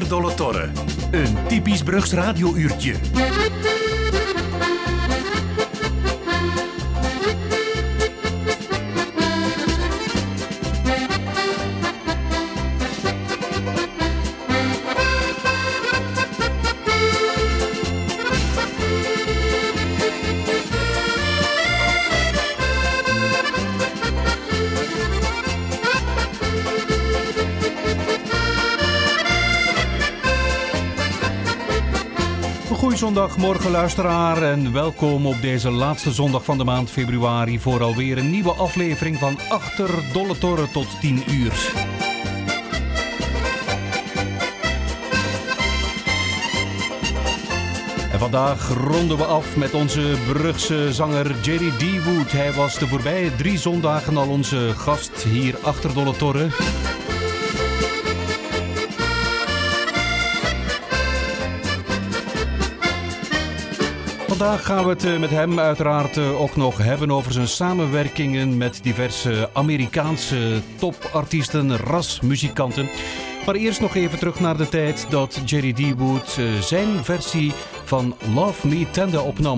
Achterdolle Torre. Een typisch Brugs radiouurtje. Goeiezondagmorgen luisteraar en welkom op deze laatste zondag van de maand februari voor alweer een nieuwe aflevering van Achterdolle Torre tot 10 uur. En vandaag ronden we af met onze Brugse zanger Jerry D. Wood. Hij was de voorbije 3 zondagen al onze gast hier Achterdolle Torre. Vandaag gaan we het met hem uiteraard ook nog hebben over zijn samenwerkingen met diverse Amerikaanse topartiesten, rasmuzikanten. Maar eerst nog even terug naar de tijd dat Jerry D. Wood zijn versie van Love Me Tender opnam.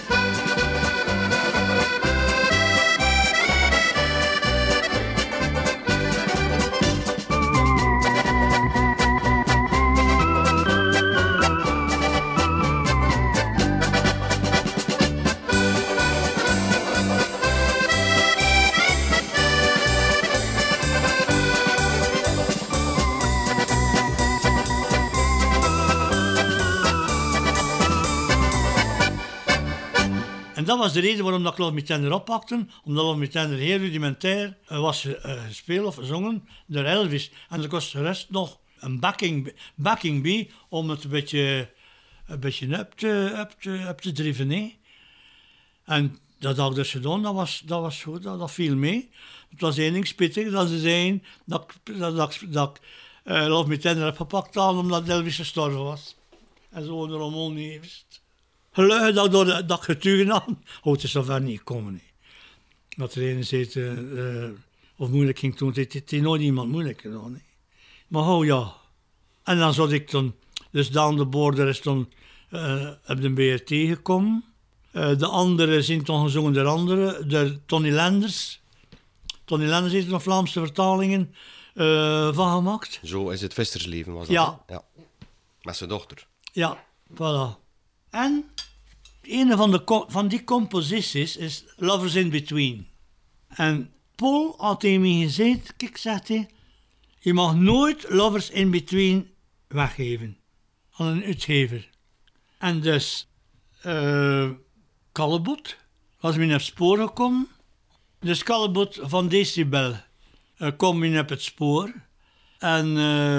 En dat was de reden waarom ik Love Me Tender oppakte. Omdat Love Me Tender heel rudimentair was gespeeld of gezongen door Elvis. En er was de rest nog een backing bij om het een beetje up te driven. Hè. En dat had ik dus gedaan, dat was goed, dat viel mee. Het was één ding spittig, dat ze zeiden dat ik Love Me Tender heb gepakt aan omdat Elvis gestorven was. En zo de rommel niet heeft. Gelukkig dat ik getuigen aan. Oh, het is zover niet gekomen. Nee. Dat er een zit, of moeilijk ging doen, het heeft nooit iemand moeilijk gedaan. Nee. Maar oh ja. En dan zat ik dan, dus Down the Border is dan op de BRT gekomen. De anderen zijn dan gezongen door anderen, door Tony Lenders. Tony Lenders heeft er nog Vlaamse vertalingen van gemaakt. Zo is het Vistersleven, was dat? Ja. Ja. Met zijn dochter. Ja, voilà. En een van die composities is Lovers in Between. En Paul had tegen mij gezegd, kijk, zegt hij, je mag nooit Lovers in Between weggeven aan een uitgever. En dus, Callebout was me op het spoor gekomen. Dus Callebout van Decibel kwam me op het spoor. En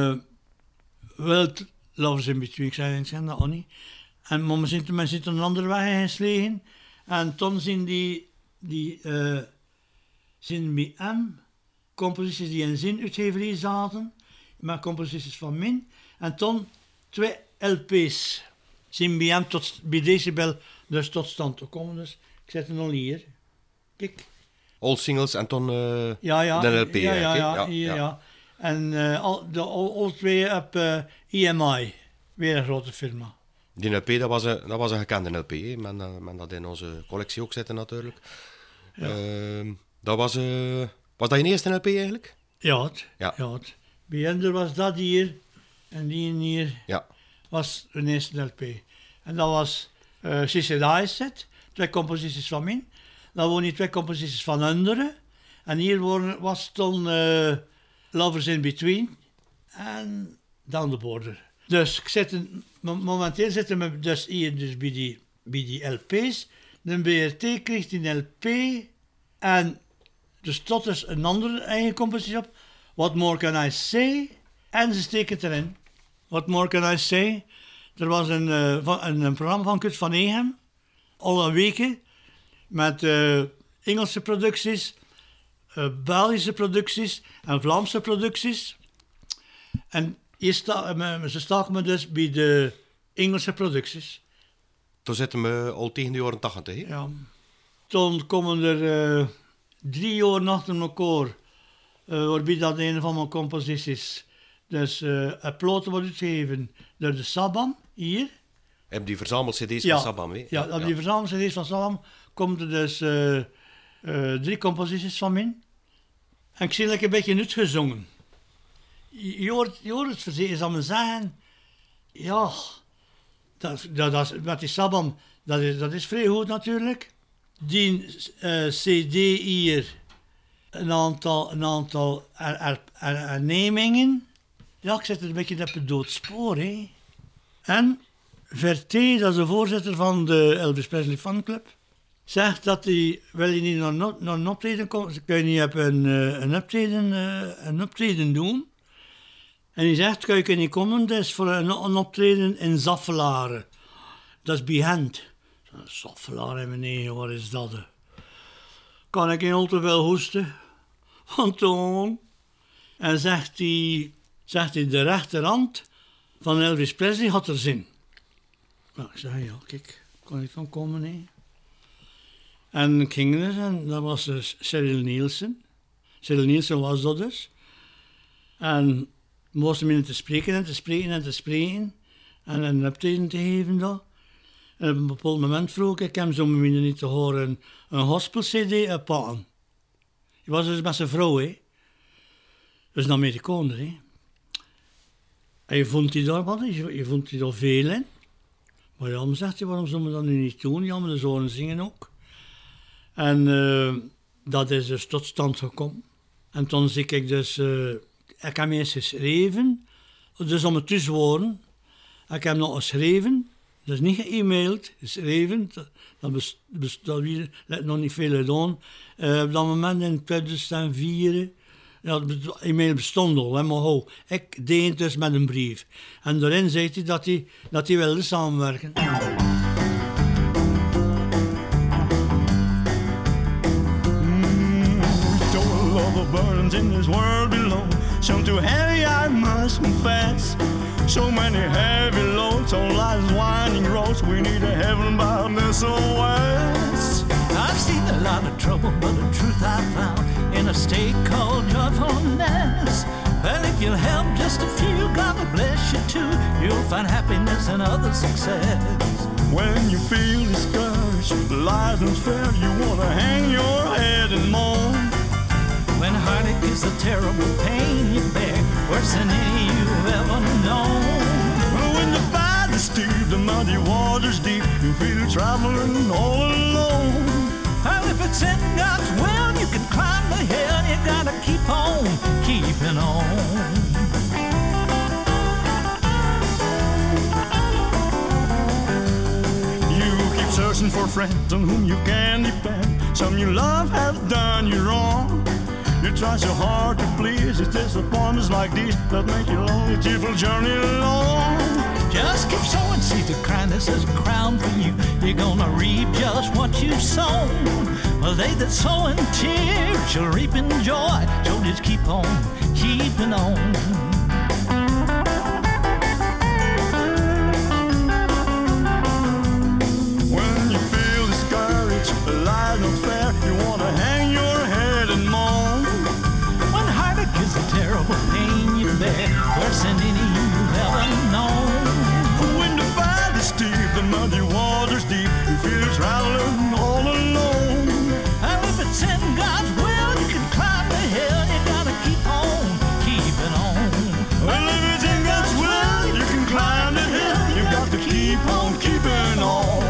wilt Lovers in Between, ik zei dat ook niet. En maar men zit een andere weg geslagen. En toen zijn zijn bij hem composities die in zijn uitgeverij zaten, met composities van min. En toen 2 LP's zijn bij hem bij Decibel dus tot stand gekomen. Dus ik zet het nog hier. Kijk. All singles en toen de LP. Ja. En al 2 op EMI, weer een grote firma. Die LP, dat was een gekende LP. Men dat in onze collectie ook zitten natuurlijk. Ja. Dat was dat je eerste LP eigenlijk? Ja. Bij hen was dat hier en die hier was een eerste LP. En dat was CCDI set, 2 composities van mij. Dan waren die 2 composities van anderen. En hier was toen Lovers in Between en Down the Border. Dus momenteel zitten we dus hier dus bij die LP's. De BRT kreeg die LP en dus tot is een andere eigen compositie op. What More Can I Say? En ze steken het erin. What More Can I Say? Er was een programma van Kurt van Egem, al een weken, met Engelse producties, Belgische producties en Vlaamse producties. En ze staken me dus bij de Engelse producties. Toen zitten we al tegen de jaren 80, hè? Ja. Toen komen er 3 jaar achter elkaar, waarbij dat een van mijn composities Dus het ploten wordt uitgegeven door de Sabam hier. Heb die verzamel-cd's van Sabam, hè? Ja, op die verzamel-cd's van Sabam komt er dus 3 composities van in. En ik zie dat ik een beetje uitgezongen. Je hoort het verzekerd, zal me zeggen, ja, met die Sabam, dat is vrij goed natuurlijk. Die cd hier, een aantal hernemingen. Ja, ik zit er een beetje op het doodspoor, hè. En Verté, dat is de voorzitter van de Elvis Presley fanclub, zegt dat hij, wil je niet naar een optreden komen, kun je niet op een optreden doen. En hij zegt, kun je niet komen, dat is voor een optreden in Zaffelaren. Dat is bij Gent. Zaffelaren, meneer, wat is dat? Kan ik niet al te veel hoesten? Want toen... En zegt hij, de rechterhand van Elvis Presley had er zin. Nou, ik zei, ja, kijk, kan ik dan komen, hè? En ik ging er en dat was dus Cyril Nielsen. Cyril Nielsen was dat dus. En we moesten met hem te spreken en een optreden te geven dat. En op een bepaald moment vroeg ik hem zo niet te horen een gospel-cd oppakken. Hij was dus met zijn vrouw, hè. Dus een Amerikaner, hè. En je vond hij daar wat, je vond hij daar veel in. Maar ja, dan zegt hij, waarom zullen we dat nu niet doen? Ja, maar de zonen zingen ook. En dat is dus tot stand gekomen. En toen zie ik dus, ik heb eerst geschreven, dus om het te worden. Ik heb nog geschreven, dus niet ge-e-mailed, geschreven. Dat bestaat weer, let nog niet veel gedaan. Op dat moment in 2004, ja, de e-mail bestond al, hè, maar ho, ik deed het dus met een brief. En daarin zei hij dat hij wilde samenwerken. Burdens in this world below, some too heavy I must confess. So many heavy loads on life's winding roads. We need a heaven-bound SOS. I've seen a lot of trouble, but the truth I found in a state called joyfulness. Well, if you'll help just a few, God will bless you too. You'll find happiness and other success. When you feel discouraged, life is fair. You wanna hang your head and moan. When heartache is a terrible pain you bear, worse than any you've ever known. When the fight is steep, the muddy water's deep, you feel traveling all alone. Well, if it's in God's will, you can climb the hill. You gotta keep on keeping on. You keep searching for friends on whom you can depend. Some you love have done you wrong. You try so hard to please, it's disappointments like these that make your lonely, tearful journey long. Just keep sowing seeds of kindness as a crown for you. You're gonna reap just what you've sown. Well, they that sow in tears shall reap in joy. So just keep on keeping on. When you feel discouraged, life not fair, you wanna hang your head and moan. Is a terrible pain you bear, worse than any you've ever known. When the fight is steep, the muddy water's deep, you feel traveling all alone. And if it's in God's will, you can climb the hill. You gotta keep on keeping on. Well, if it's in God's will, you can climb the hill. You got to keep on keeping on.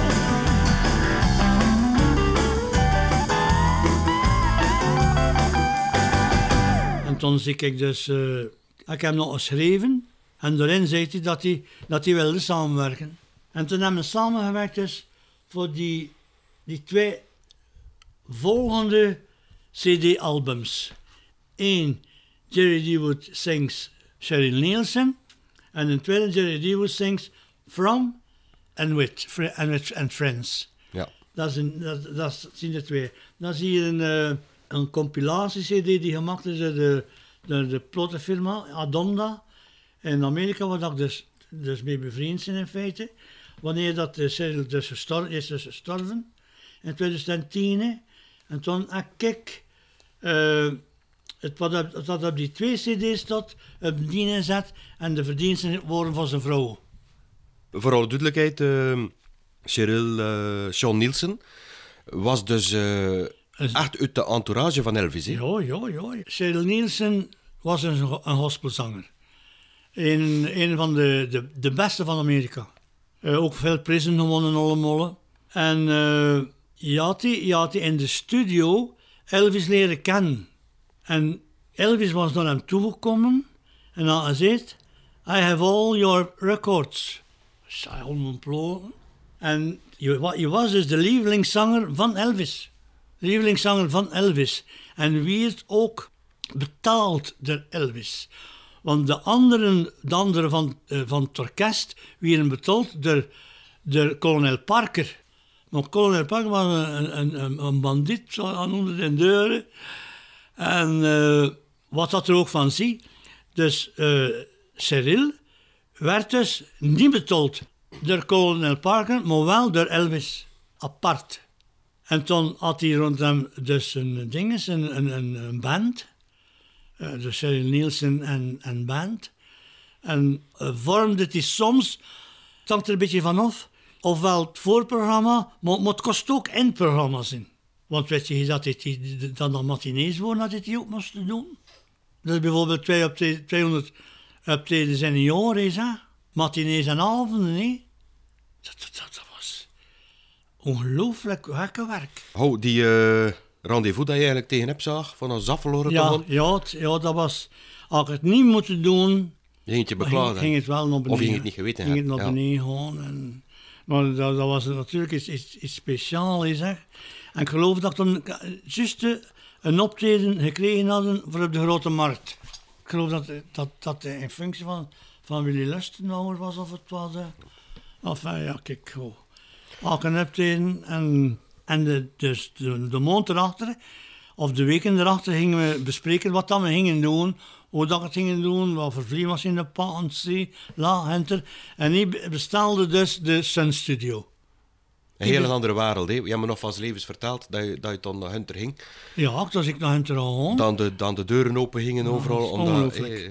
En toen zie ik dus, ik heb nog geschreven en daarin zei hij dat hij wilde samenwerken. En toen hebben we samengewerkt dus voor die 2 volgende CD-albums. 1, Jerry D. Wood Sings Cyril Nielsen en een tweede Jerry D. Wood Sings From and With and Friends. Ja. Dat zijn de 2. Dan zie je een compilatie-cd die gemaakt is door de platenfirma Adonda in Amerika, waar ik dus mee bevriend zijn in feite. Wanneer dat Cyril dus is gestorven in 2010. En toen heb ik wat op die 2 cd's staat, op die inzet en de verdiensten worden van zijn vrouw. Voor alle duidelijkheid, Sean Nielsen was dus echt uit de entourage van Elvis. Hè? Ja. Cheryl Nielsen was een gospelzanger. Een van de beste van Amerika. Ook veel prijzen gewonnen allemaal. En je had in de studio Elvis leren kennen. En Elvis was naar hem toegekomen en had gezegd: I have all your records. Zij allemaal ploten. En je was dus de lievelingszanger van Elvis. En werd ook betaald door Elvis. Want de anderen van het orkest werden betaald door kolonel Parker. Maar kolonel Parker was een bandiet, zo noemde de deuren. En wat dat er ook van zie. Dus Cyril werd dus niet betaald door kolonel Parker, maar wel door Elvis. Apart. En toen had hij rond hem dus een band. Dus Cheryl Nielsen en band. En vormde hij soms, het hangt er een beetje vanaf, ofwel het voorprogramma, maar het kost ook eindprogramma zijn. Want weet je dat dan matinees worden, dat hij ook moest doen. Dus bijvoorbeeld 200 optredens in een jaar is, hè. Matinees en avonden, hè. Dat was ongelooflijk gekke werk. Die rendezvous dat je eigenlijk tegen hem zag, van een zafverloren ja, dat was... Als ik het niet moeten doen... Je ging je beklagen. Ging het wel naar beneden. Of je ging het niet geweten. Ging het naar beneden gaan. Maar dat was natuurlijk iets speciaals, hè. En ik geloof dat we juist een optreden gekregen hadden voor op de Grote Markt. Ik geloof dat in functie van Willy Lustenauer was, of het was... kijk, ook een optreden en de maand erachter, of de weken erachter, gingen we bespreken wat dan we gingen doen, hoe dat we het gingen doen, wat voor vliegmachine, Pansy, Hunter. En die bestelde dus de Sun Studio. Een hele andere wereld, hè? Je hebt me nog van zijn levens verteld dat je dan naar Hunter ging. Ja, toen ik naar Hunter al ging. Dan de deuren open gingen overal. Ongelooflijk.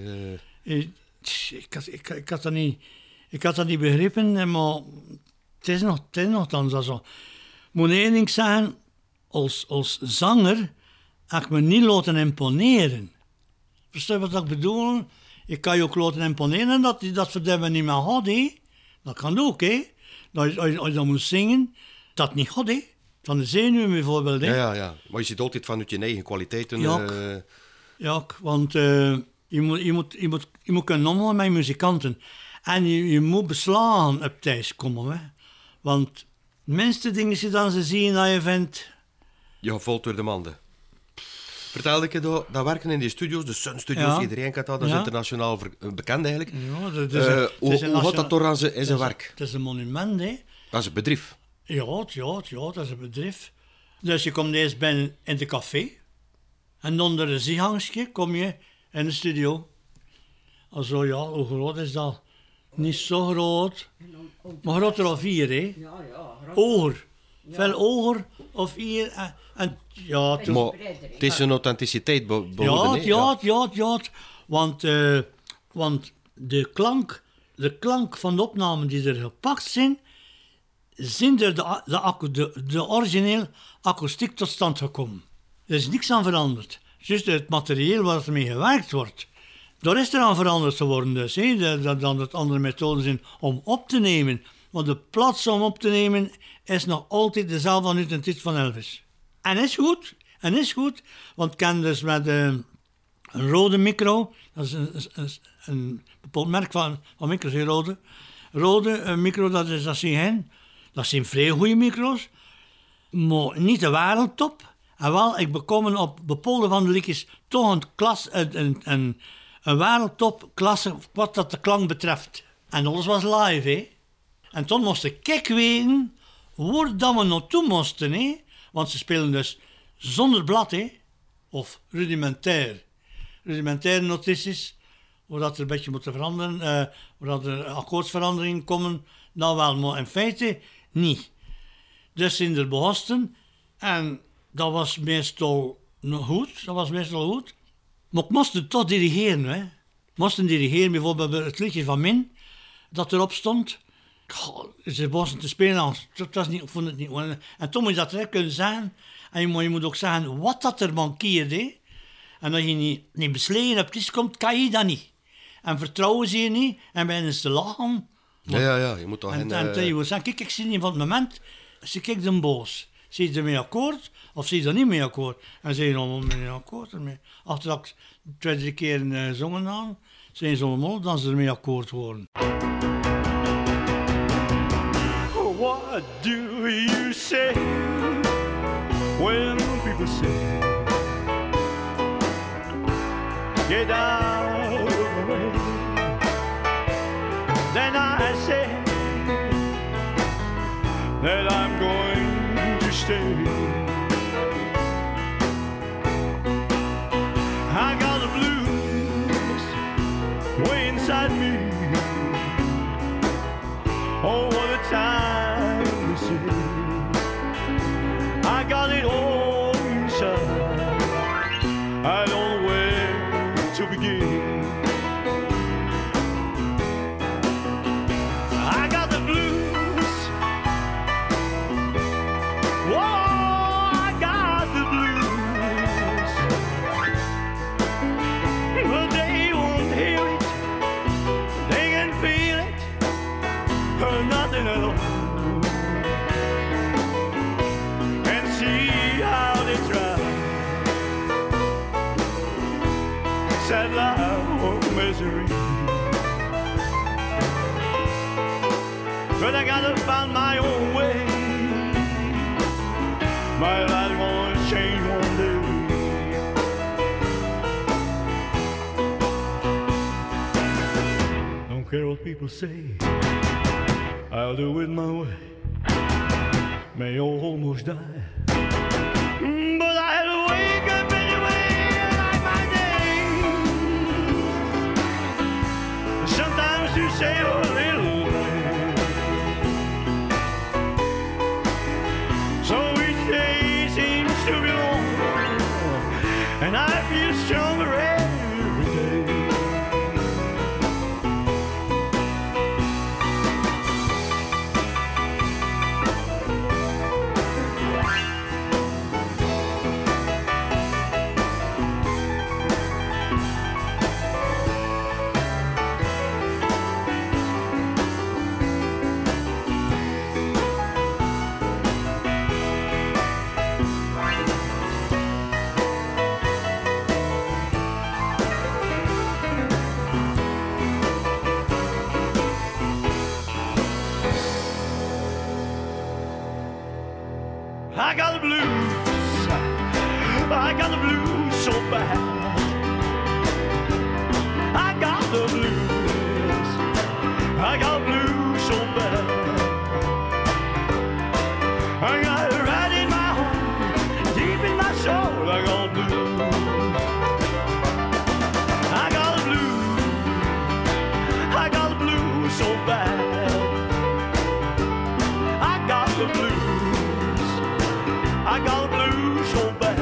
Ik had dat niet begrepen, maar het is nog dan zo. Ik moet één ding zeggen, als zanger heb ik me niet laten imponeren. Versta je wat ik bedoel? Ik kan je ook laten imponeren dat voor niet meer had, hè. Dat kan ook, hè. Als je dan moet zingen, dat niet had, hè. Van de zenuwen bijvoorbeeld, hè. Ja. Maar je ziet altijd vanuit je eigen kwaliteiten. Ja, want je moet kunnen omgaan met muzikanten. En je moet beslagen op thuis komen, hè. Want de minste dingen die dan ze zien dat je vindt... Je valt door de manden. Vertelde ik je dat werken in die studios, de Sun Studios, iedereen kent dat is internationaal bekend eigenlijk. Ja, hoe gaat dat door aan zijn werk? Het is een monument, hè. Dat is een bedrijf. Ja, dat is een bedrijf. Dus je komt eerst binnen in de café. En onder een ziehangsje kom je in de studio. Also ja, hoe groot is dat? Niet zo groot, maar groter of 4, hè? Ja. Hoger. Veel hoger of 4. Maar het is een authenticiteit behouden, ja. Want de klank van de opnamen die er gepakt zijn door de origineel akoestiek tot stand gekomen. Er is niks aan veranderd. Juist het materieel waar ermee gewerkt wordt. Daar is er aan veranderd geworden dus. Dat het andere methoden zijn om op te nemen. Maar de plaats om op te nemen is nog altijd dezelfde van uit een tijd van Elvis. En is goed. Want ik ken dus met een rode micro. Dat is een bepaald merk van micro's, rode. Rode micro, dat zijn vrij goede micro's. Maar niet de wereldtop. En wel, ik bekom op bepaalde van de liedjes toch een wereldtop klasse wat dat de klank betreft. En alles was live, hè. En toen moest ik weten waar dat we naartoe moesten, hè. Want ze spelen dus zonder blad, hè. Of rudimentair. Rudimentaire notities, waar dat er een beetje moeten veranderen, waar dat er akkoordsveranderingen komen, nou wel, maar in feite niet. Dus zijn er behosten en dat was meestal goed. Maar ik moest het toch dirigeren, hè. Moesten dirigeren, bijvoorbeeld het liedje van Min, dat erop stond. Ze moesten te spelen, ik vond het niet. En toen moet je dat direct kunnen zeggen. En je moet ook zeggen wat dat er mankeert, hè. En als je niet beslegen op het komt, kan je dat niet. En vertrouwen ze je niet, en beginnen ze te lachen. Ja, je moet toch... En je moet zeggen, kijk, ik zie niet van het moment, ze kijkt dan boos. Zie je ermee akkoord, of zie je er niet mee akkoord? En ze je dan mee akkoord ermee. Achter dat ik 2-3 keer zongen aan, zijn ze allemaal dat ze ermee akkoord worden. What do you say when people say, get out of the way? Then I say that I'm going to stay. I got the blues way inside me. Oh, what a time to see. I got it all inside. I don't know where to begin. I got the blues. Whoa, I got the blues. But they won't hear it. They can feel it. Or nothing at all. And see how they try. Sad life of misery. But I gotta find my own way. My life gonna change one day. Don't care what people say, I'll do it my way. May almost die, but I'll wake up anyway like my days. Sometimes you say a little thing, so each day seems to be long, and I feel stronger every day. I got the blues, I got the blues so bad. I got the blues, I got the blues so bad. I got it right in my heart, deep in my soul. I got the blues, I got the blues, I got the blues so bad. I got the blues, I got the blues so bad.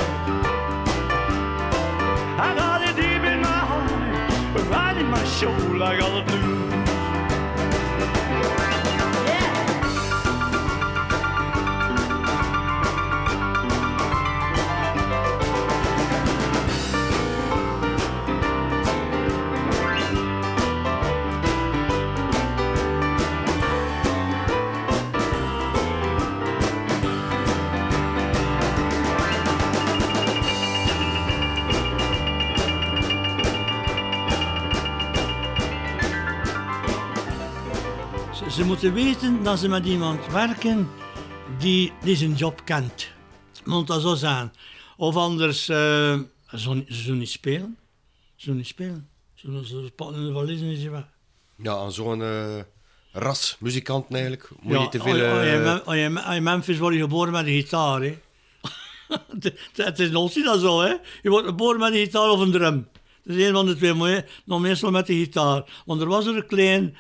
I got it deep in my heart, right in my soul. I got the blues. Ze moeten weten dat ze met iemand werken die zijn job kent. Moet dat zo zijn. Of anders, ze zullen niet spelen. Ze pakken in de valies en is je weg. Ja, aan zo'n ras muzikanten eigenlijk. Moet je niet te veel... In Memphis word je geboren met een gitaar, hè. Het is nog niet zo, hè. Je wordt geboren met een gitaar of een drum. Dat is een van de twee, maar je, nog meestal met de gitaar. Want er was er een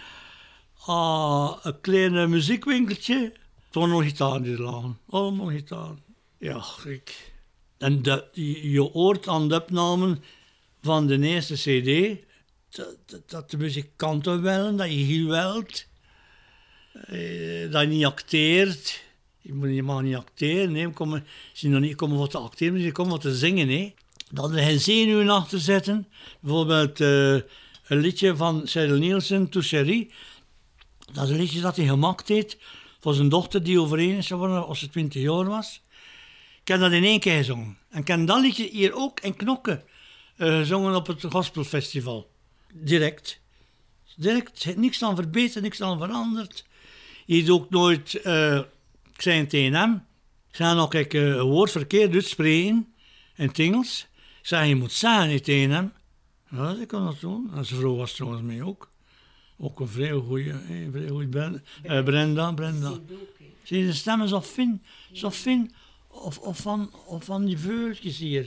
klein muziekwinkeltje. Er waren nog gitaar die er lagen. Allemaal gitaar. Ja, en je hoort aan de opnamen van de eerste cd, dat de muzikanten willen, dat je hier wilt, dat je niet acteert. Je mag niet acteren, nee. Ze nog niet komen voor te acteren, ze komen voor te zingen. Nee. Dat er geen zenuwen achter zitten. Bijvoorbeeld een liedje van Cyril Nielsen, Toucherie. Dat is een liedje dat hij gemaakt heeft voor zijn dochter die overheen is geworden als ze 20 jaar was. Ik heb dat in 1 keer gezongen. En ik heb dat liedje hier ook in Knokke gezongen op het Gospelfestival. Direct. Niks aan verbeterd, niks aan veranderd. Je heeft ook nooit... ik zei tegen hem, ik zei nog een woord verkeerd uitspreken in het Engels. Ik zei, je moet zeggen tegen hem. Ja, ik kan dat doen. En zijn vrouw was trouwens mee ook. Ook een vrij goeie Brenda. Zie je, de stem is zo fin. Of van die veultjes hier.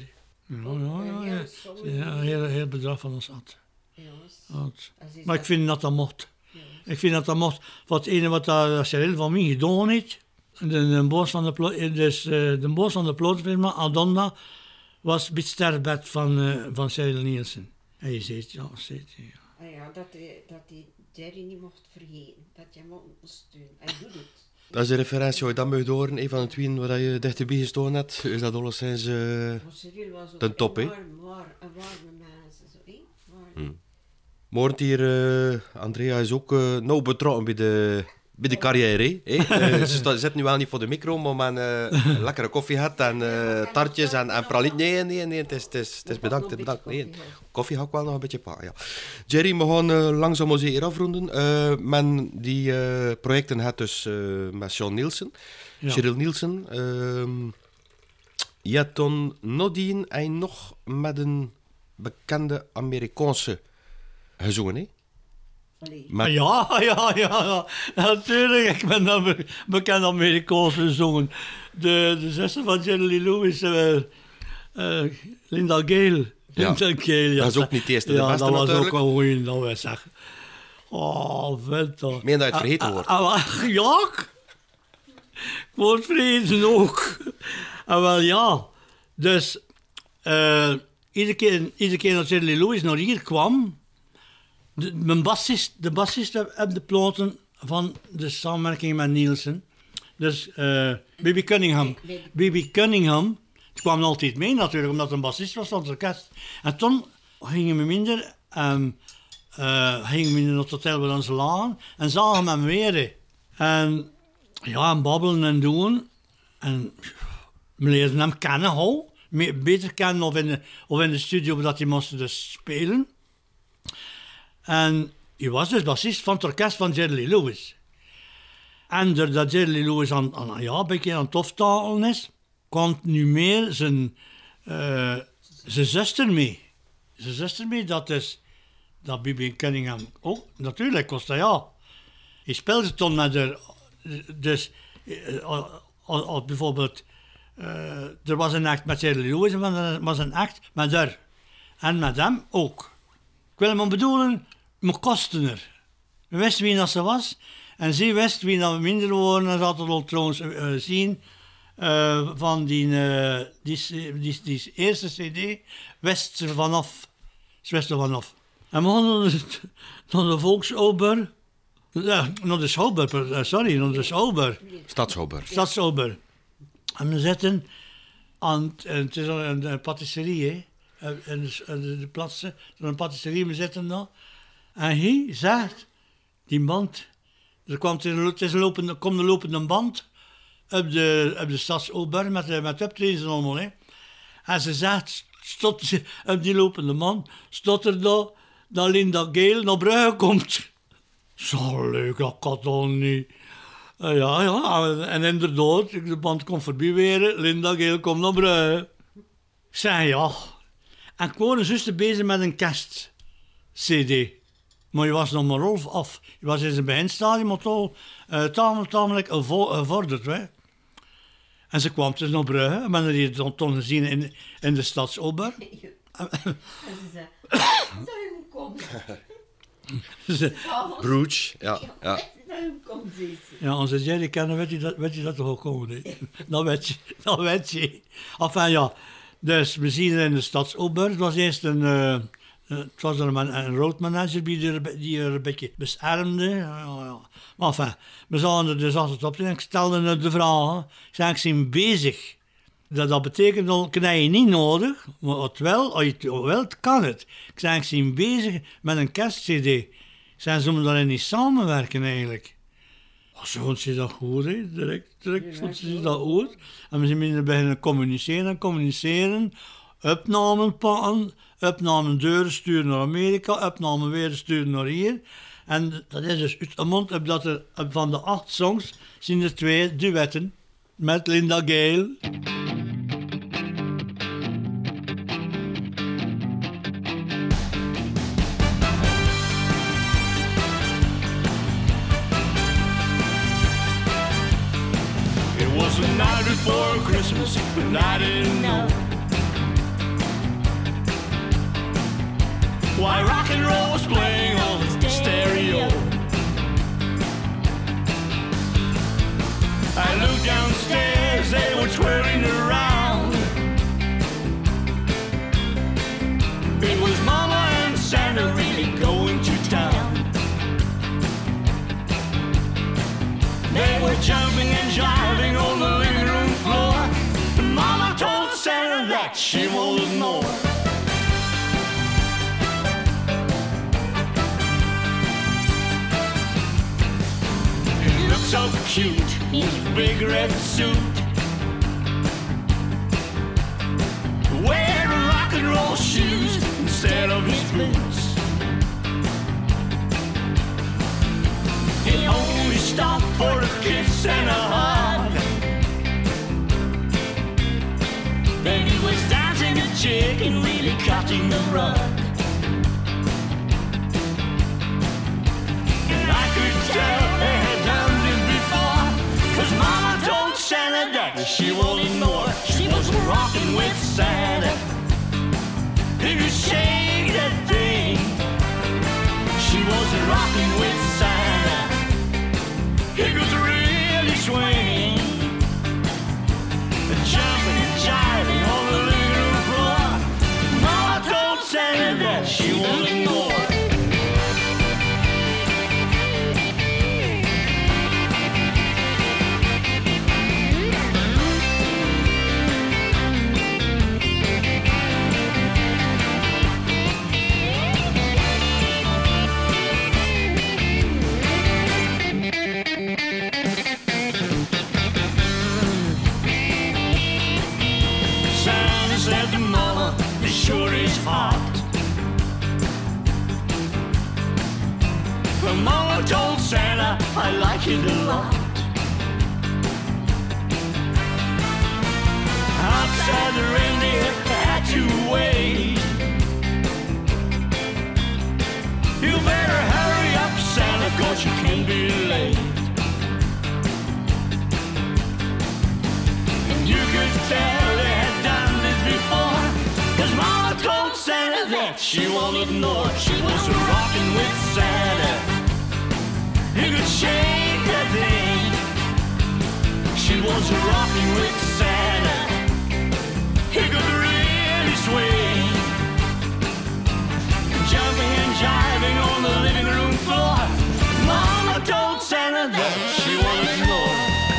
Ja, heel bedrag van ons had. Maar ik vind dat mocht. Ik vind dat mocht. Wat ene wat dat Cyril van mij gedaan heeft. De boos van de plotfirma, Adonda, was het sterfbed van Cyril Nielsen. En je ziet, ja. Ja, dat die Jerry niet mocht vergeten. Dat je hem moest doen. Hij doet het. Dat is een referentie waar je dan mag horen, een van de twee waar je dichterbij gestaan hebt. Is dat alleszins de top, hè? Een warme mensen, zo, hè? Morgen hier, Andrea is ook nauw betrokken bij de carrière. Ze zit nu wel niet voor de micro, maar een lekkere koffie had en tartjes en praline. Nee, het is bedankt. Nee, koffie ga ik wel nog een beetje pakken, ja. Jerry, we gaan langzaam ons hier afronden. Men die projecten had dus met Sean Nielsen, Cyril Nielsen. Je hebt dan nadien en nog met een bekende Amerikaanse gezongen, hè? Ja, natuurlijk. Ik ben dan bekend Amerikaans gezongen. De zuster van Jerry Lewis, Linda Gale. Ja. Dat is ook niet de eerste, de beste dat was natuurlijk. ook een goeie, dat was echt... Oh, vet dat. Meen dat je het vergeten wordt? Ja, ik word vergeten ook. En wel ja, dus iedere keer dat Jerry Lewis naar hier kwam... De bassist heb de platen van de samenwerking met Nielsen. Dus B.B. Cunningham kwam altijd mee natuurlijk, omdat hij een bassist was van het orkest. En toen gingen we minder naar het hotel waar ons lagen en zagen we hem weer. En ja, babbelen en doen. En we leerden hem kennen, beter kennen of in de studio dat hij moest dus spelen. En hij was dus bassist van het orkest van Jerry Lewis. En doordat Jerry Lewis een beetje aan het toftalen is, kwam nu meer zijn zuster mee. Zijn zuster mee, dat is dat B.B. Cunningham ook. Natuurlijk kost dat ja. Hij speelde toen met haar. Dus als bijvoorbeeld, er was een act met Jerry Lewis, maar er was een act met haar. En met hem ook. Ik wil hem bedoelen, mijn kostener. We wisten wie dat ze was. En ze wist wie dat we minder waren. En ze had het al trouwens zien van die eerste cd. Wist ze vanaf. Ze wist er vanaf. En we gaan naar de Volksoper. Naar de Schouwburg. Stadsoper. En we zitten aan het is een patisserie, hè. En de plaatsen, een patisserie, we zitten daar. En hij zegt, die band, komt een lopende band op de Stadsoper met optredens en allemaal. Hè. En ze zegt, op die lopende band, stond er dat Linda Gale naar Brugge komt. Zo leuk, dat kan toch niet. Ja, en inderdaad, de band komt voorbij weer, Linda Gale komt naar Brugge. Ik zei ja. En ik was zuster bezig met een kerst-cd. Maar je was nog maar half af. Je was in zijn beginstadium, maar toch tamelijk gevorderd. Hè. En ze kwam dus naar Brugge. En we hebben die toen gezien in de Stadsoper. En ze zei, zou je komen? Bruges, ja. Ja, onze Jerry kennen, weet je dat toch ook komen? Dat weet je. Enfin ja, Dus we zien in de Stadsoper. Het was eerst het was een roadmanager die er een beetje beschermde. Ja. Maar enfin, we zaten er dus altijd op. En ik stelde de vraag. Ik zei, ik ben bezig. Dat betekent dat krijg je niet nodig. Maar als je het wilt, kan het. Ik zei, ik ben bezig met een kerstcd. Ik zei, zullen we daarin niet samenwerken eigenlijk? Ze vond ze dat goed, hè? Direct vond ze dat goed. En we zijn beginnen communiceren. Opnamen pakken, opnamen deuren sturen naar Amerika, opnamen weer sturen naar hier. En dat is dus uit de mond, dat er van de 8 songs zijn er 2 duetten met Linda Gale. It was the night before Christmas, and I didn't know why rock and roll was playing on the stereo. I looked downstairs, they were twirling around. It was Mama and Santa really going to town. They were jumping and jiving on the living room floor. And Mama told Santa that she wanted more. He looked so cute in his big red suit, wearing rock and roll shoes instead of his boots. He only stopped for a kiss and a hug. Then he was dancing a jig and really cutting the rug. And I could tell they had done this before, 'cause Mama told Santa that she wanted more. She was rocking with Santa. He could shake that thing. She was rocking with Santa. He could really swing, jumping and jiving on the living room floor. Mama told Santa that she wanted more. Sure is hot. But Mama told Santa I like it a lot. Outside the reindeer had to wait. You better hurry up, Santa, 'cause you can be late. And you could tell they had done this before, 'cause Mama told Santa that she wanted more. She was rocking with Santa. He could shake that thing. She was rocking with Santa. He could really swing, jumping and jiving on the living room floor. Mama told Santa that she wanted more.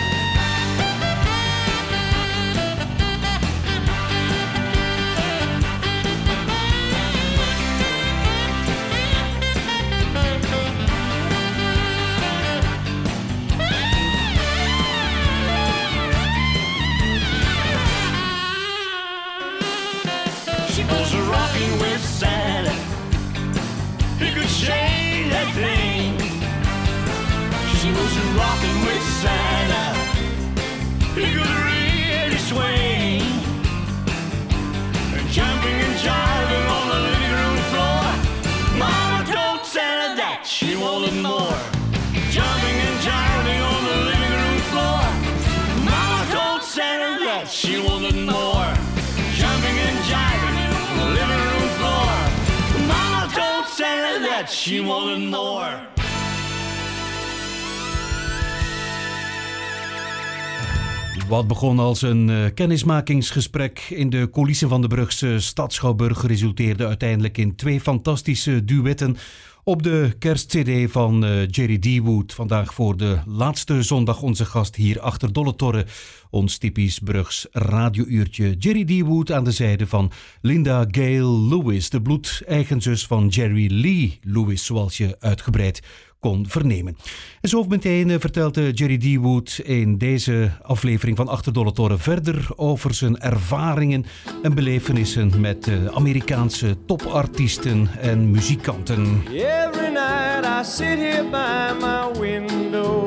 Rocking with Santa. He could shake that thing. She was rocking with Santa. He could really swing, jumping and jiving on the living room floor. Mama told Santa that she wanted more. Jumping and jiving on the living room floor. Mama told Santa that she wanted more. Jumping and jiving on the living room floor. Mama told Santa that she wanted more. Wat begon als een kennismakingsgesprek in de coulissen van de Brugse Stadschouwburg resulteerde uiteindelijk in 2 fantastische duetten op de kerstcd van Jerry D. Wood. Vandaag voor de laatste zondag onze gast hier achter Dolle Torre. Ons typisch Brugs radiouurtje. Jerry D. Wood aan de zijde van Linda Gale Lewis, de bloedeigen zus van Jerry Lee Lewis, zoals je uitgebreid kon vernemen. En zo meteen vertelt Jerry D. Wood in deze aflevering van Achter Dolle Torre verder over zijn ervaringen en belevenissen met Amerikaanse topartiesten en muzikanten. Every night I sit here by my window,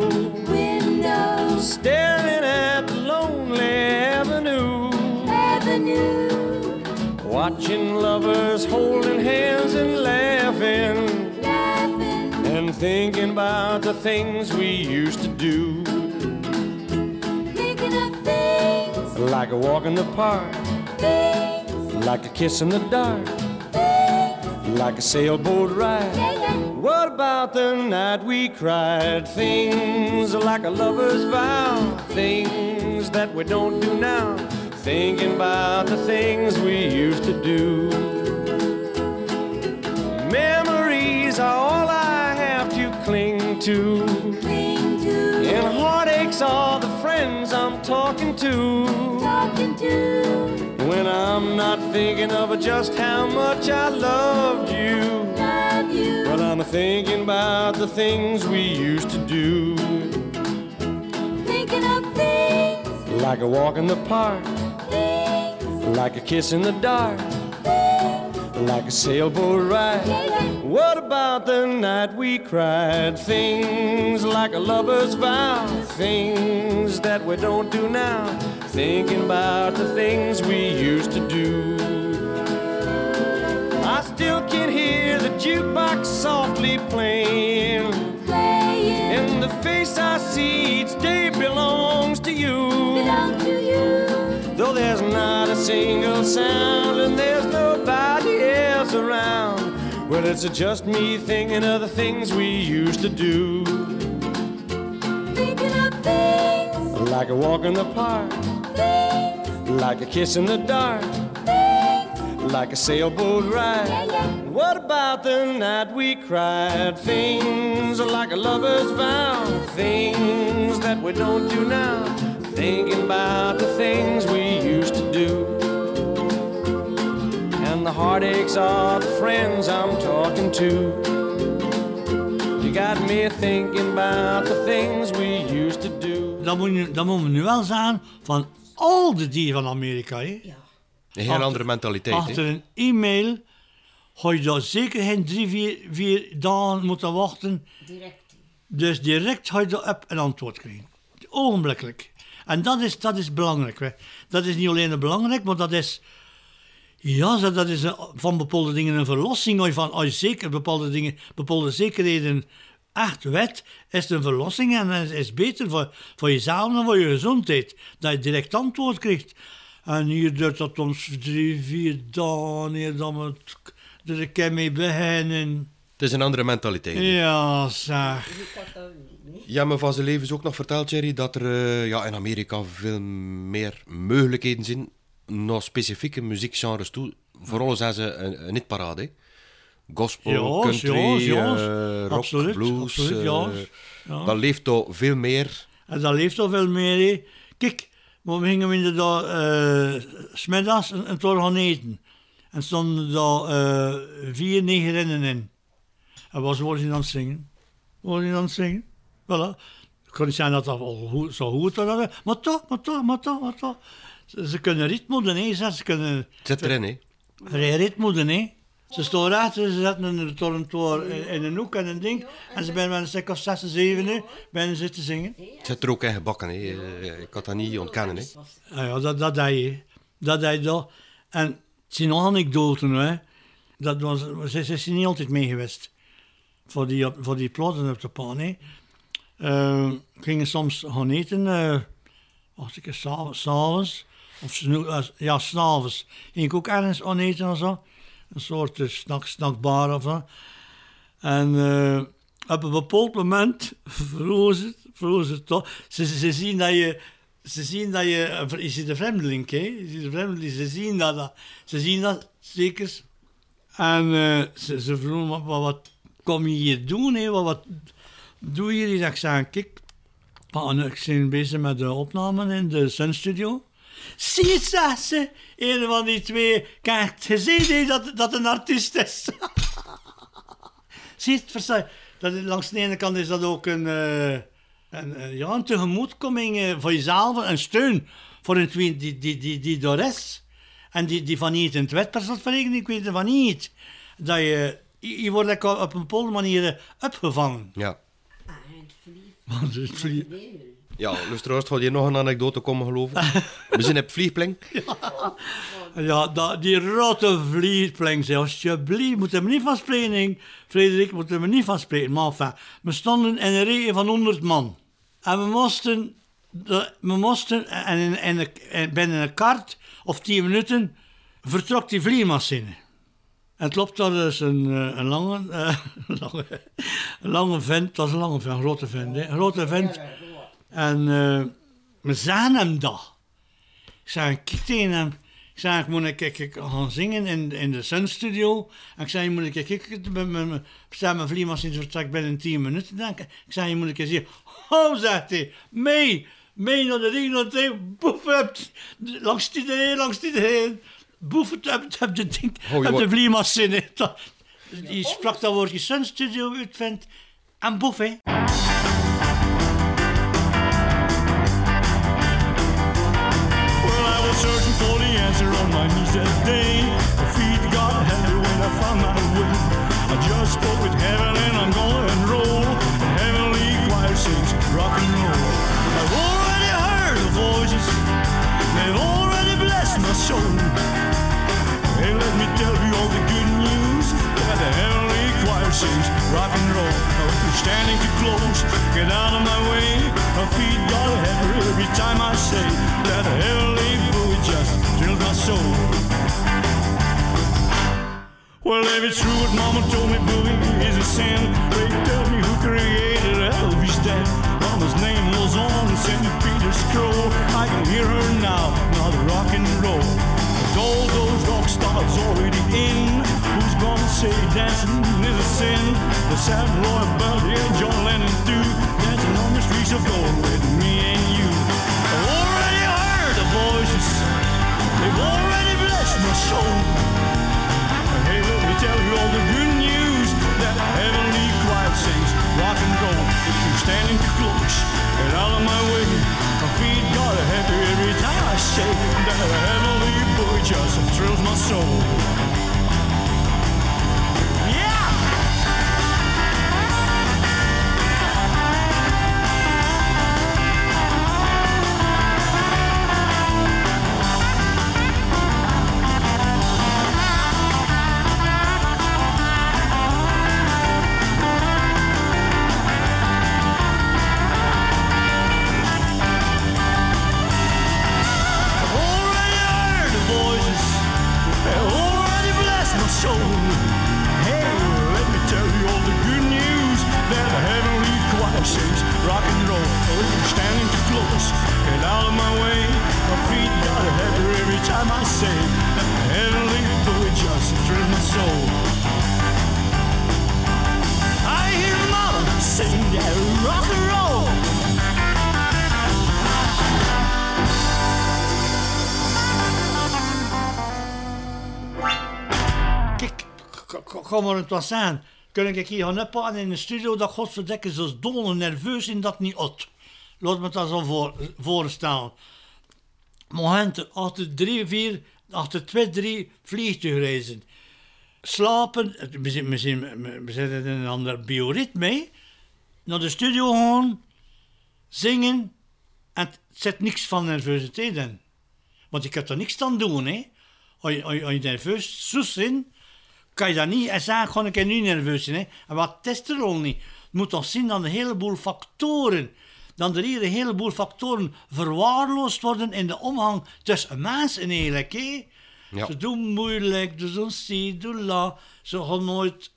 staring at the lonely avenue, watching lovers holding hands and laughing, and thinking about the things we used to do. Thinking of things Like a walk in the park, like a kiss in the dark, like a sailboat ride. What about the night we cried? Things like a lover's vow, things that we don't do now. Thinking about the things we used to do. Memories are all I have to cling to. And heartaches are the friends I'm talking to. When I'm not thinking of just how much I loved you. But I'm thinking about the things we used to do. Thinking of things Like a walk in the park, like a kiss in the dark, like a sailboat ride. What about the night we cried? Things like a lover's vow, things that we don't do now. Thinking about the things we used to do. I still can hear the jukebox softly playing, and the face I see each day belongs to you. Though there's not a single sound and there's nobody else around, well, it's just me thinking of the things we used to do. Thinking of things Like a walk in the park, like a kiss in the dark, like a sailboat ride. What about the night we cried? Things like a lover's vow, things that we don't do now. Thinking about the things we used to do. And the heartaches are the friends I'm talking to. You got me thinking about the things we used to do. Dat moet men nu wel zeggen van al de dieren van Amerika. Hè? Ja. Een heel andere mentaliteit. Achter hè. een e-mail ga je daar zeker geen 3-4 dagen moeten wachten. Direct. Dus direct ga je daarop een antwoord krijgen. Ogenblikkelijk. En dat is belangrijk. Hè. Dat is niet alleen belangrijk, maar dat is... Ja, dat is van bepaalde dingen een verlossing. Als je zeker bepaalde dingen, bepaalde zekerheden echt weet, is het een verlossing. En het is beter voor jezelf en voor je gezondheid. Dat je direct antwoord krijgt. En hier duurt dat ons 3-4 dagen eer dat we er een keer mee beginnen. Het is een andere mentaliteit. hè. Ja, zeg. Ik had dat niet, nee. Ja, maar van zijn leven is ook nog verteld, Jerry, dat er in Amerika veel meer mogelijkheden zijn naar specifieke muziekgenres toe. Vooral zijn ze een hitparade. Hè. Gospel, Ja, country, ja. rock, Absoluut, blues. absoluut, ja. Ja. Dat leeft toch veel meer. En dat leeft al veel meer. Hè. Kijk, maar we gingen inderdaad 's middags een toren gaan eten. En stonden daar 4 negerinnen in. En wat worden ze dan zingen? Voilà. Ik kan niet zeggen dat dat al goed, zo goed was. Maar toch. Ze kunnen ritme doen, hè. Ze kunnen Het zit erin, hè. ritme doen, hè. Ze staan achter, ze zetten een torentoor in een hoek en een ding. En ze zijn met een stuk of 6 of 7 hè, bijna zitten zingen. Het zit er ook in gebakken, hè. Ik kan dat niet ontkennen, hè. Ja, dat deed je. Dat deed je. En het zijn nog anekdoten, hè. Ze is niet altijd mee geweest. Voor die plotten op de paan, hè. Gingen soms gaan eten, als ik s'avonds. Ja, s'avonds. Ging ik ook ergens aan eten of zo. Een soort snackbar of zo. En op een bepaald moment vroeg ze toch. Ze zien dat je ze zien dat je ziet een vreemdeling, hè? Je ziet een vreemdeling, ze zien dat zeker. En ze vroegen, wat kom je hier doen, hè? Wat doe je hier? Ik zei, kijk, ik ben bezig met de opnamen in de Sun Studio. Zie ze, een van die twee, kijk, gezien dat een artiest is. Zie het, versta je? Langs de ene kant is dat ook een tegemoetkoming voor jezelf, een steun voor een die door is. En die van niet in het wetpersonvereniging, ik weet het van niet. Dat je wordt lekker op een bepaalde manier opgevangen. Ja. Want het vlieg... Ja, luisteraars, gaat hier nog een anekdote komen, geloof ik. We zijn op het vliegplein. Ja, die rotte vliegplein, zeg, alsjeblieft, moeten we niet van spreken, Frederik, moeten we niet van spreken. Maar enfin, we stonden in een rij van 100 man. En we moesten en binnen een kwart of 10 minuten vertrok die vliegmachine. En het loopt daar dus een lange vent, dat was een lange vent, een grote vent, hè, een grote vent. En we zagen hem daar. Ik zei, kijk tegen hem. Ik zei, moet ik gaan zingen in de Sun Studio. En ik zei, moet ik mijn vliegmachine vertrekt binnen 10 minuten. Denk. Ik zei, moet ik eens hier. Oh, zegt hij, mee naar de ring, boef, langs die heen. Boef, heb de ding, heb de vliegmachine. Die sprak dat woordje Sun Studio uitvindt. En boef, hè. Searching for the answer on my knees that day. My feet got heavy when I found my way. I just spoke with heaven and I'm gonna roll. The heavenly choir sings rock and roll. I've already heard the voices. They've already blessed my soul. Hey, let me tell you all the good news. That the heavenly choir sings rock and roll. Now if you're standing too close, get out of my way. My feet got heavy every time I say that the heavenly just thrills my soul. Well, if it's true what Mama told me, booing is a sin. They tell me who created Elvis then. Mama's name was on St. Peter's scroll. I can hear her now the rock and roll. With all those rock stars already in, who's gonna say dancing is a sin? The Sam Roy Buddy and John Lennon too, dancing on the streets of gold with me and you. I've already heard the voices. They've already blessed my soul. Hey, let me tell you all the good news that the heavenly choir sings rock and roll. If you're standing too close, get out of my way. My feet got heavy every time I say that the heavenly boy just thrills my soul. Rock and roll, oh, if you're standing too close, get out of my way. My feet got heavy every time I say that the heavenly boy just thrills my soul. I hear Mama sing that rock and roll. Kijk, kom maar het was aan. Kun ik hier gaan oppakken in de studio dat godverdikke zo dol en nerveus in dat niet uit. Laat me dat zo voorstellen. Momenten, achter 2-3 vliegtuigreizen. Slapen, we zitten in een ander bioritme. Naar de studio gaan, zingen en het zit niks van nervositeit in. Want je kunt er niks aan doen, hè. Als je nerveus zoest in, kan je dat niet en zeggen, gewoon ik nu nerveus zijn. Hè? En wat is er al niet? Je moet toch zien dat een heleboel factoren, dat er hier een heleboel factoren verwaarloosd worden in de omgang tussen mensen eigenlijk. Hè? Ja. Ze doen moeilijk, ze doen zie, doen la, ze gaan nooit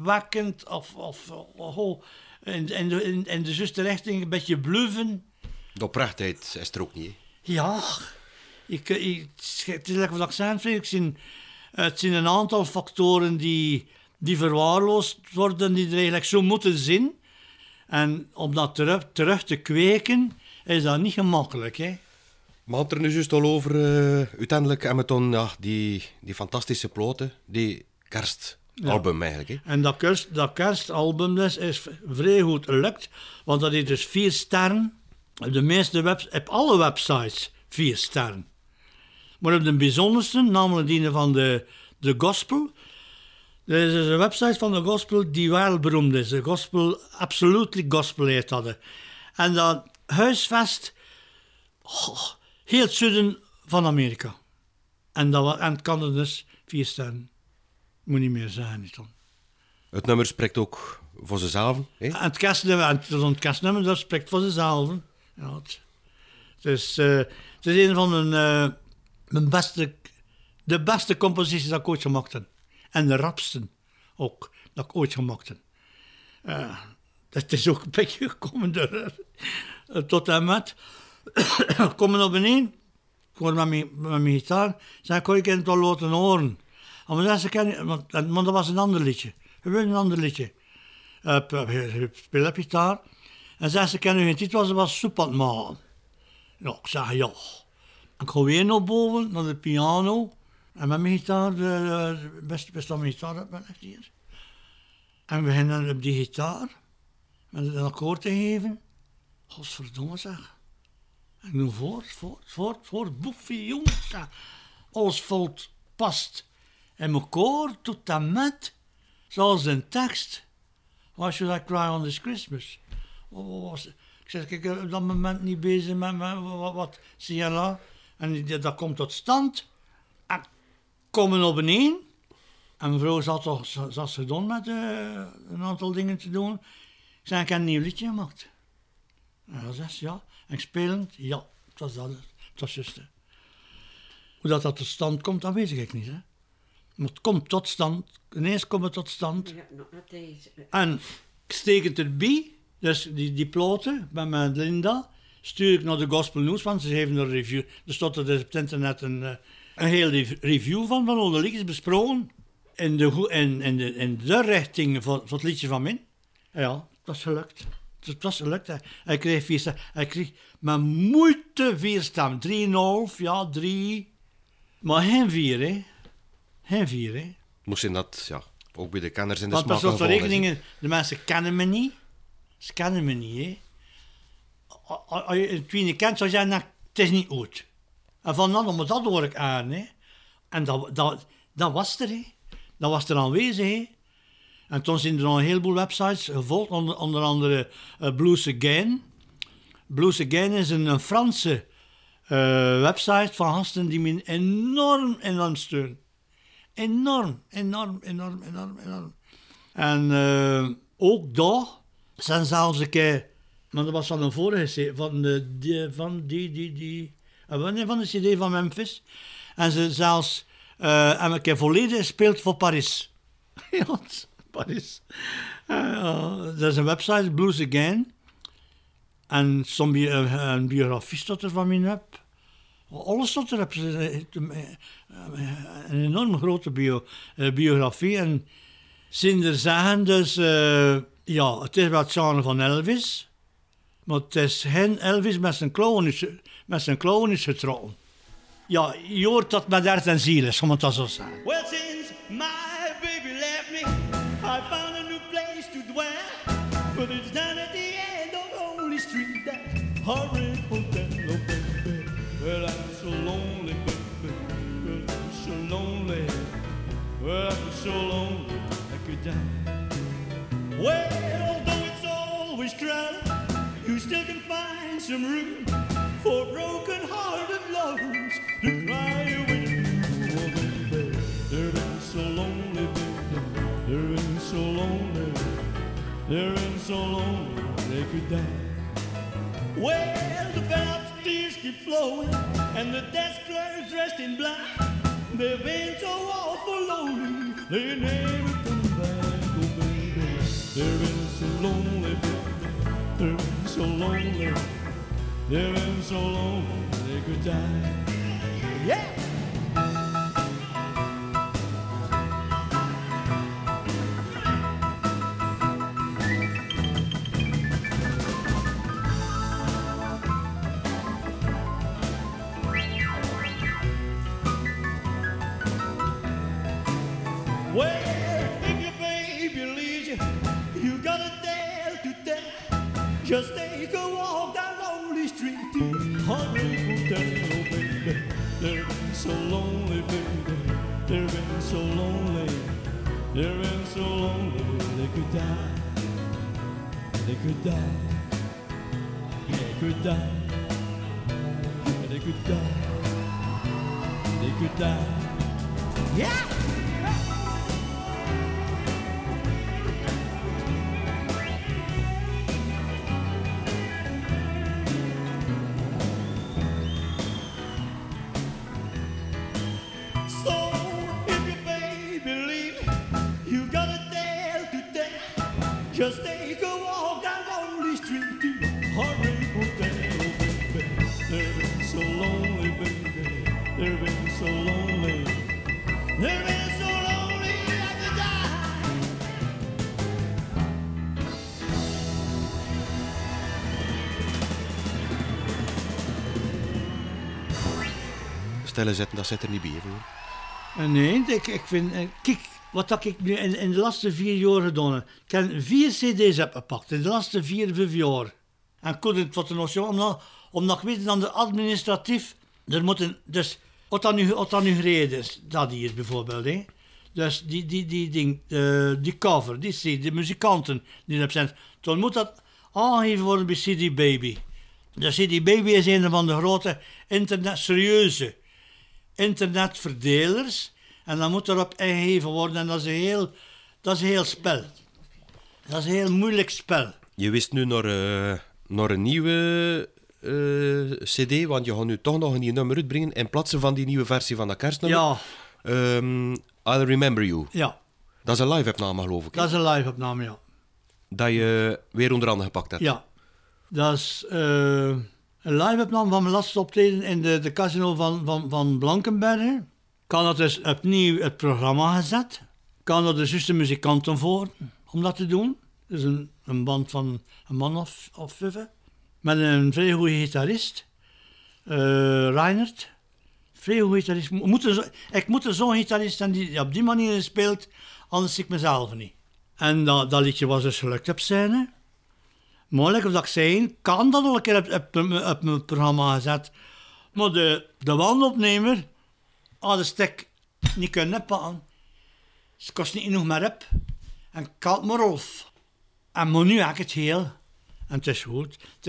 opwekkend of in de juiste richting een beetje bluffen. De oprechtheid is er ook niet. Hè? Ja, het is lekker wat ik zei, het zijn een aantal factoren die verwaarloosd worden, die er eigenlijk zo moeten zijn. En om dat terug te kweken, is dat niet gemakkelijk, hè. Maar had er nu juist al over, uiteindelijk hebben we dan die fantastische ploten, die kerstalbum eigenlijk. Hè? En dat kerstalbum is vrij goed gelukt, want dat is dus 4 sterren. De meeste op alle websites 4 sterren. Maar op de bijzonderste, namelijk die van de gospel. Er is een website van de gospel die wereldberoemd is. De gospel, Absolutely Gospel heet dat. En dat huisvest heel het zuiden van Amerika. En het kan er dus 4 sterren. Moet niet meer zijn. Niet dan. Het nummer spreekt ook voor zichzelf. Hè? En het kerstnummer dat spreekt voor zichzelf. Ja, het is een van de beste composities dat ik ooit gemaakt heb. En de rapste ook, dat ik ooit gemaakt heb. Dat is ook een beetje gekomen door, tot en met. Ik kom naar beneden, ik hoor met mijn gitaar, zei kon ik het wel laten horen. Want dat was een ander liedje. Een ander liedje. Ik speel op gitaar. En zei ze, ken u geen titel, ze was soep aan het maken. Ja, ik zei ja. Ik ga weer naar boven, naar de piano. En met mijn gitaar, best aan mijn gitaar, ben ik hier. En we beginnen op die gitaar, met een akkoord te geven. Godverdomme zeg. En nu voort, boefie jongens. Zeg. Alles valt past. En mijn koor doet dat met, zoals een tekst. Why should I cry on this Christmas? Ik zeg, ik heb op dat moment niet bezig met wat zie je là. En dat komt tot stand. En komen op beneden. En mevrouw zat ze gedaan met een aantal dingen te doen. Ik zei, ik heb een nieuw liedje gemaakt. En dat zegt ja. En spelend, ja, het was dat. Het was juist. Hoe dat tot stand komt, dat weet ik niet. Hè. Maar het komt tot stand. Ineens komt het tot stand. En ik steek het erbij. Dus die platen met Linda stuur ik naar de Gospel News, want ze geven een review. Er staat er dus op het internet een hele review van alle liedjes besproken. In de richting van het liedje van mij. Ja, het was gelukt. Het was gelukt. Hij kreeg 4 stemmen. Hij kreeg met moeite 4 stemmen. 3,5, ja, 3. Maar geen 4, hè. Geen 4, hè. Moest je dat, ja, ook bij de kenners in de smaak gevallen. Want dat soort rekeningen, de mensen kennen me niet. Ze kennen me niet, hè. Als je het niet kent, zou je zeggen, nou, het is niet goed. En van dan, maar dat hoor ik aan, hè. En dat was er, hè. Dat was er aanwezig, hè. En toen zijn er nog een heleboel websites gevolgd, onder andere Blues Again. Blues Again is een Franse website van gasten die me enorm steunen. Enorm. En ook daar zijn zelfs een keer, maar dat was van een vorige van de CD van Memphis. En ze zelfs hebben een keer volledig gespeeld voor Paris. Ja, Paris. Dat is een website, Blues Again. En een biografie staat er van mij op. Alles staat er op. Een enorm grote biografie. En Zinder zeggen dus, ja, het is wel het genre van Elvis. Maar het is geen Elvis met zijn clown is getrokken. Ja, je hoort dat met hart en ziel is, om het dat zo te zeggen. Well, since my baby left me, I found a new place to dwell. But it's down at the end of the only street that Heartbreak Hotel, oh baby. Well, I'm so lonely, baby. Well, I'm so lonely. Well, I'm so lonely, I could die. Well, although it's always crowded, you still can find some room for broken-hearted lovers to cry away the blue. Oh, baby, they're been so lonely, baby. They're been so lonely. They're been so lonely they could die. Well, the bell's tears keep flowing, and the desk clerks dressed in black. They've been so awful lonely, they never come back. Oh, baby, they've been so lonely, baby. They've been so lonely. They've been so lonely they could die. Yeah! Well, if your baby leaves you, you gotta dare to dare. Just take a walk down lonely street to Heartbreak Hotel, oh baby. They've been so lonely, baby. They've been so lonely. They've been so lonely they could die. They could die. They could die. They could die. They could die. Yeah! Just take a walk down lonely street to Heartbreak Hotel, oh baby. They've been so lonely, baby. They've been so lonely. They've been so lonely I could die. Stellen zetten, dat zit er niet bij, hoor. Nee, ik vind... Kijk, wat dat ik nu in de laatste 4 jaar gedaan heb. Ik heb 4 cd's opgepakt in de laatste 4-5 jaar. En ik kon het wat er nog zo, omdat ik weet dat de administratief, er moeten, dus, wat dat nu gereden is, dat hier bijvoorbeeld, hè. Dus die cover, de muzikanten die erop zijn, dan moet dat aangegeven worden bij CD Baby. De CD Baby is een van de grote serieuze internetverdelers. En dan moet erop ingegeven worden en dat is een heel spel. Dat is een heel moeilijk spel. Je wist nu naar een nieuwe cd, want je gaat nu toch nog een nieuw nummer uitbrengen in plaats van die nieuwe versie van dat kerstnummer. Ja. I'll Remember You. Ja. Dat is een live-opname, geloof ik. Dat is een live-opname, ja. Dat je weer onder andere gepakt hebt. Ja. Dat is een live-opname van mijn laatste optreden in de casino van Blankenberg. Kan dat dus opnieuw het programma gezet. Kan er dus juist de muzikanten voor om dat te doen. Dus een band van een man of 5. Met een vrij goede gitarist. Reinert. Vrij goede gitarist. Ik moet er zo'n gitarist zijn die op die manier speelt, anders zie ik mezelf niet. En dat liedje was dus gelukt op scène. Moeilijk of dat ik zei, kan dat al een keer op mijn programma gezet. Maar de wandopnemer had de stek niet kunnen oppakken. Ze kost niet genoeg meer op. En ik had maar af. En maar nu heb ik het heel. En het is goed. Het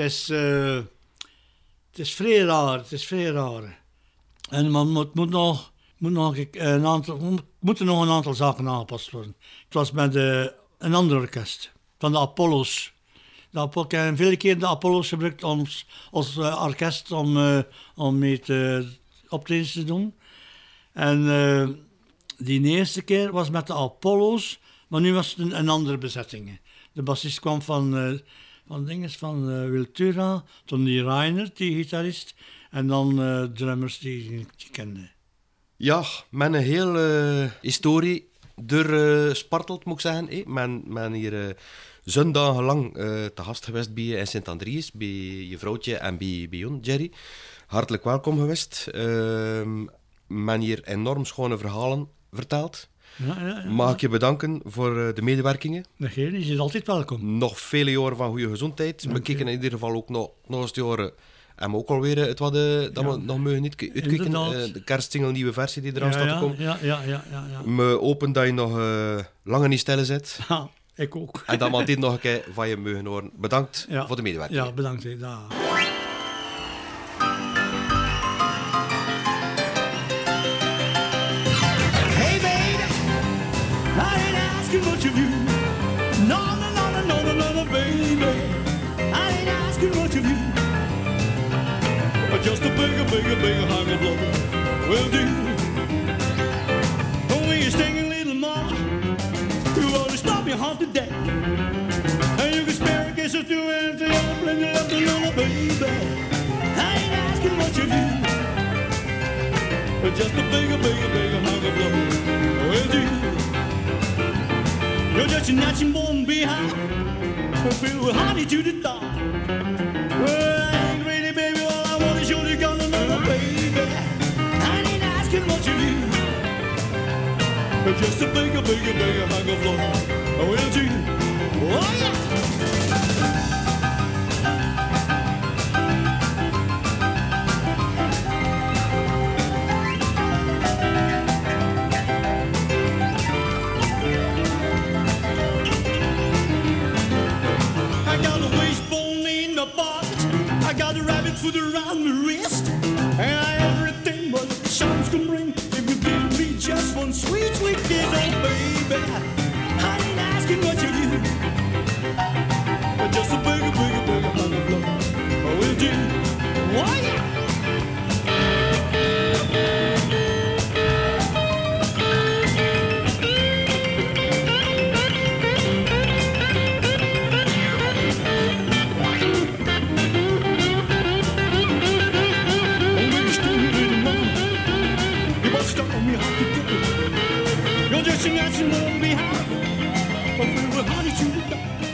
is vrij raar. En maar moet nog moeten nog een aantal zaken aangepast worden. Het was met een ander orkest. Van de Apollo's. Ik heb vele keer de Apollo's gebruikt als orkest om mee optredens te doen. En die eerste keer was met de Apollo's, maar nu was het een andere bezetting. De bassist kwam van Wiltura, toen die Reinert, die gitarist, en dan drummers die kende. Ja, met een hele historie doorsparteld, moet ik zeggen. Men hier zondagenlang te gast geweest bij in Sint-Andries, bij je vrouwtje en bij Jon, Jerry. Hartelijk welkom geweest. Men hier enorm schone verhalen verteld. Ja. Mag ik je bedanken voor de medewerkingen. Je is altijd welkom. Nog vele jaren van goede gezondheid. We kijken in ieder geval ook nog eens te horen. En we ook alweer het wat dat we nog mogen niet uitkijken. De kerstsingle, nieuwe versie die eraan staat te komen. Ja. Me hopen dat je nog langer niet stellen zit. Ja, ik ook. En dan maar dit nog een keer van je mogen horen. Bedankt voor de medewerking. Ja, bedankt. Dag. Hey baby, I ain't asking much of you. No, baby. I ain't asking much of you. But just a bigger hug of love will do. When you sting a little more, you ought to stop your heart today. And you can spare a kiss or two and say, I'm plenty love to little baby. much of you. Just a bigger hunk of love. Well, dear, you're just a natural born behind, filled with honey to the top. Well, I ain't ready, baby. All I want is you to come to know, baby. I ain't asking much of you. Just a bigger hunk of love. Well, dear, oh yeah. I got a rabbit foot around my wrist, and I everything but charms can bring. If you give me just one sweet kiss, oh baby, I ain't asking much of you, but just a bigger hunk of love. I will do. Oh yeah. You're just a natural on behalf of little honey to the top.